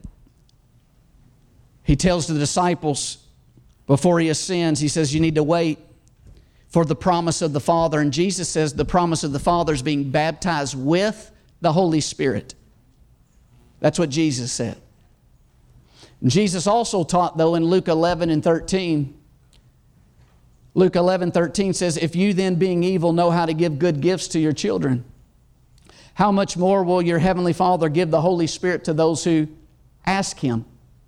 He tells the disciples before He ascends, He says, you need to wait for the promise of the Father. And Jesus says the promise of the Father is being baptized with the Holy Spirit. That's what Jesus said. And Jesus also taught, though, in Luke eleven and thirteen, Luke eleven, thirteen says, if you then, being evil, know how to give good gifts to your children, how much more will your Heavenly Father give the Holy Spirit to those who ask Him?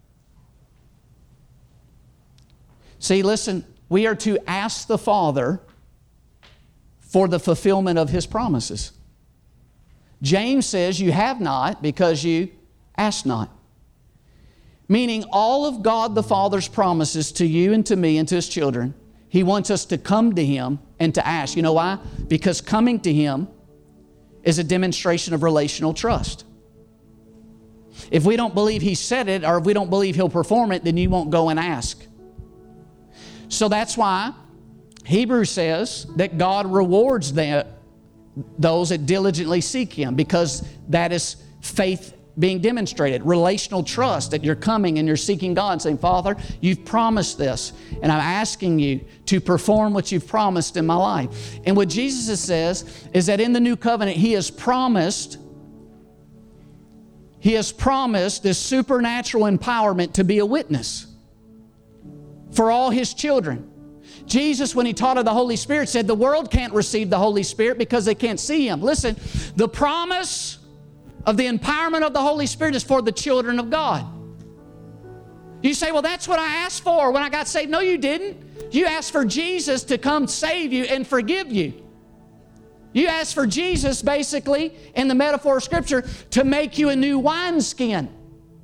See, listen, we are to ask the Father for the fulfillment of His promises. James says you have not because you ask not. Meaning all of God the Father's promises to you and to me and to His children, He wants us to come to Him and to ask. You know why? Because coming to Him is a demonstration of relational trust. If we don't believe He said it, or if we don't believe He'll perform it, then you won't go and ask. So that's why Hebrews says that God rewards them, those that diligently seek Him, because that is faith being demonstrated. Relational trust, that you're coming and you're seeking God and saying, Father, you've promised this, and I'm asking you to perform what you've promised in my life. And what Jesus says is that in the new covenant, He has promised, He has promised this supernatural empowerment to be a witness for all His children. Jesus, when He taught of the Holy Spirit, said the world can't receive the Holy Spirit because they can't see Him. Listen, the promise of the empowerment of the Holy Spirit is for the children of God. You say, well, that's what I asked for when I got saved. No, you didn't. You asked for Jesus to come save you and forgive you. You asked for Jesus, basically, in the metaphor of Scripture, to make you a new wineskin,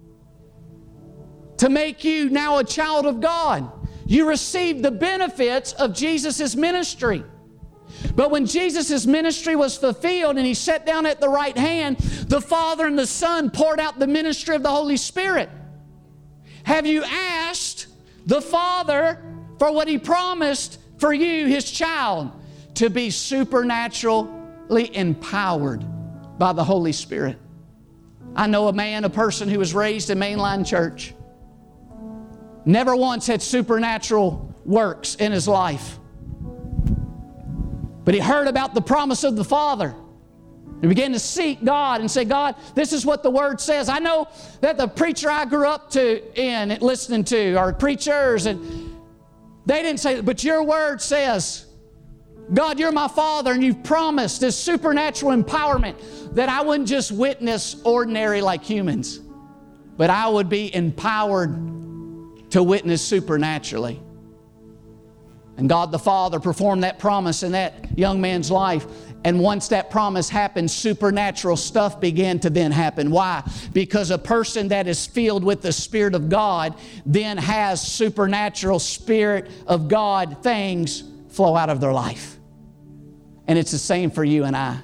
to make you now a child of God. You received the benefits of Jesus' ministry. But when Jesus' ministry was fulfilled and He sat down at the right hand, the Father and the Son poured out the ministry of the Holy Spirit. Have you asked the Father for what He promised for you, His child, to be supernaturally empowered by the Holy Spirit? I know a man, a person who was raised in mainline church, never once had supernatural works in his life. But he heard about the promise of the Father. He began to seek God and say, God, this is what the Word says. I know that the preacher I grew up to in and listening to, or preachers, and they didn't say, but your Word says, God, you're my Father, and you've promised this supernatural empowerment that I wouldn't just witness ordinary like humans, but I would be empowered to witness supernaturally. And God the Father performed that promise in that young man's life. And once that promise happened, supernatural stuff began to then happen. Why? Because a person that is filled with the Spirit of God then has supernatural Spirit of God things flow out of their life. And it's the same for you and I.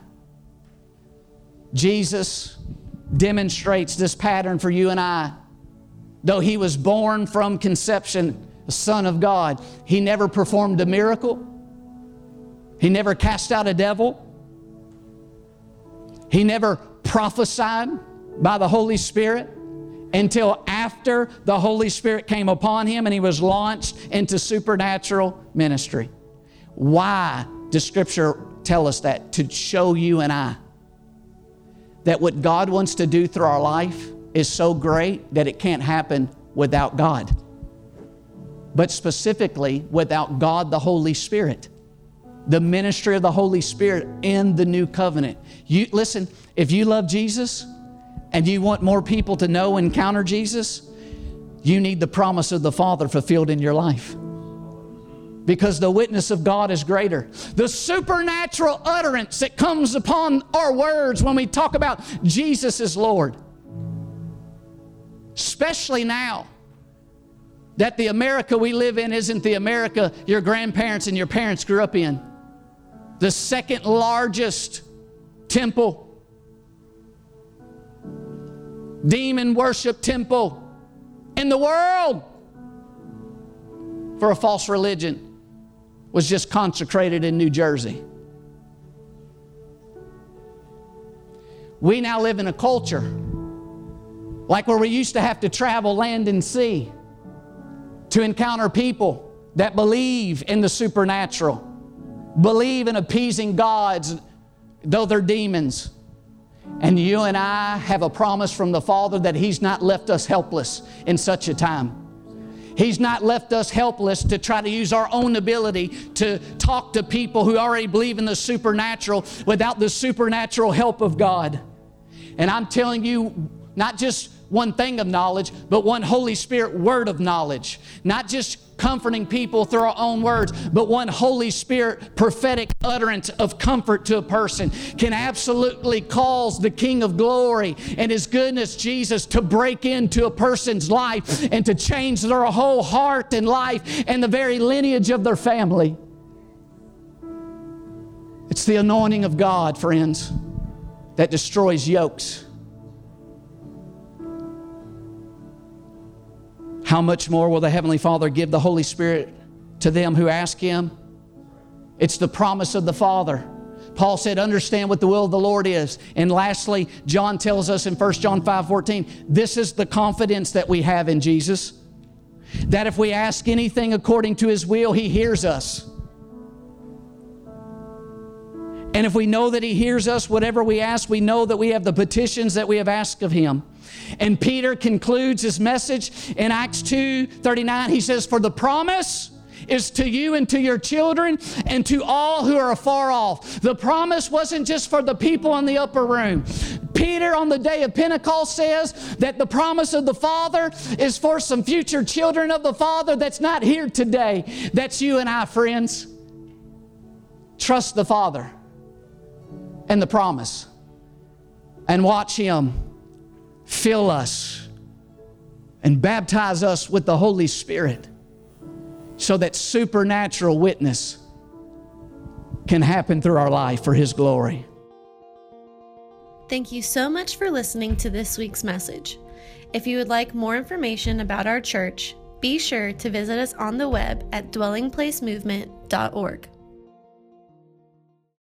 Jesus demonstrates this pattern for you and I. Though He was born from conception, the Son of God, He never performed a miracle. He never cast out a devil. He never prophesied by the Holy Spirit. until after the Holy Spirit came upon him and he was launched into supernatural ministry. Why does Scripture tell us that? To show you and I that what God wants to do through our life is so great that it can't happen without God. But specifically without God the Holy Spirit. The ministry of the Holy Spirit in the new covenant. You listen, if you love Jesus and you want more people to know and encounter Jesus, you need the promise of the Father fulfilled in your life. Because the witness of God is greater. The supernatural utterance that comes upon our words when we talk about Jesus is Lord. Especially now that the America we live in isn't the America your grandparents and your parents grew up in. The second largest temple, demon worship temple in the world for a false religion was just consecrated in New Jersey. We now live in a culture like where we used to have to travel land and sea to encounter people that believe in the supernatural, believe in appeasing gods, though they're demons. And you and I have a promise from the Father that He's not left us helpless in such a time. He's not left us helpless to try to use our own ability to talk to people who already believe in the supernatural without the supernatural help of God. And I'm telling you, not just one thing of knowledge, but one Holy Spirit word of knowledge. Not just comforting people through our own words, but one Holy Spirit prophetic utterance of comfort to a person can absolutely cause the King of Glory and His goodness, Jesus, to break into a person's life and to change their whole heart and life and the very lineage of their family. It's the anointing of God, friends, that destroys yokes. How much more will the Heavenly Father give the Holy Spirit to them who ask Him? It's the promise of the Father. Paul said, understand what the will of the Lord is. And lastly, John tells us in First John five fourteen, this is the confidence that we have in Jesus, that if we ask anything according to His will, He hears us. And if we know that He hears us, whatever we ask, we know that we have the petitions that we have asked of Him. And Peter concludes his message in Acts two thirty-nine. He says, for the promise is to you and to your children and to all who are afar off. The promise wasn't just for the people in the upper room. Peter on the day of Pentecost says that the promise of the Father is for some future children of the Father that's not here today. That's you and I, friends. Trust the Father and the promise and watch Him fill us and baptize us with the Holy Spirit so that supernatural witness can happen through our life for His glory. Thank you so much for listening to this week's message. If you would like more information about our church, be sure to visit us on the web at dwelling place movement dot org.